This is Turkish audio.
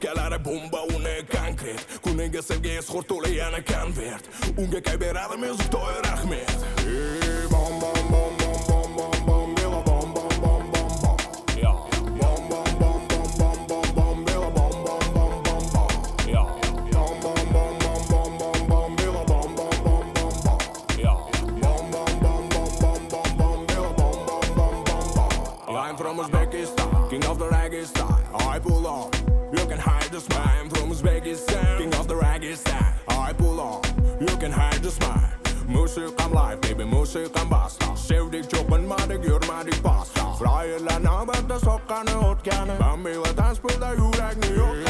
O'pkalari bomba uni konkret Kuniga sevgi izhor to'la yana konvert Unga kay beradi musiq to'y rahmet Bom bom bom bom bom bom bom Bela bom bom bom bom bom Ya Bom bom bom bom bom bom bom Bela bom bom bom bom bom Ya Bom bom bom bom bom bom bom Bela bom bom bom bom bom Ya Bom bom bom bom bom bom bom Bela bom bom bom bom bom I'm from Uzbekistan, king of the reggae style I pull up, you can hide the smile I'm from Uzbekistan, king of the reggae style I pull up, you can hide the smile Musiqam live, baby, musiqam basta Sevdik cho'qinmadik, yurmadik pasta Frayerlar navbatda soqqani o'tgani Bambi va tanspilda yurakni yo'q